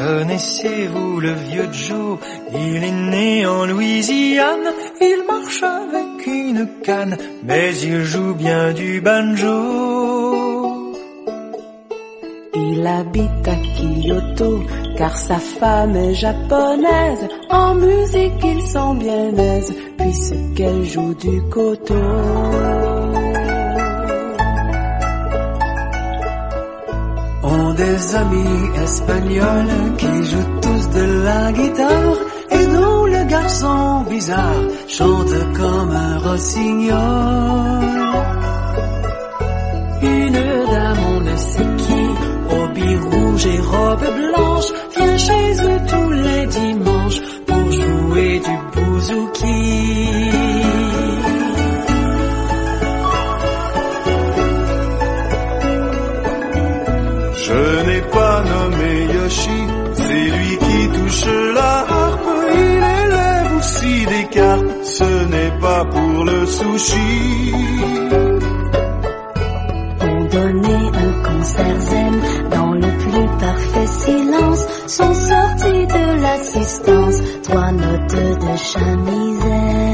Connaissez-vous le vieux Joe? Il est né en Louisiane, il marche avec une canne, mais il joue bien du banjo. Il habite à Kyoto, car sa femme est japonaise. En musique ils sont bien aises, puisqu'elle joue du koto. Ont des amis espagnols qui jouent tous de la guitare et dont le garçon bizarre chante comme un rossignol. Une dame, on ne sait qui, habit rouge et robe blanche, vient chez eux tous les dimanches pour jouer du bouzouki. Je n'ai pas nommé Yoshi, c'est lui qui touche la harpe. Il élève aussi des carpes, ce n'est pas pour le sushi. On donnait un concert zen dans le plus parfait silence. Sont sortis de l'assistance 3 notes de chamisette.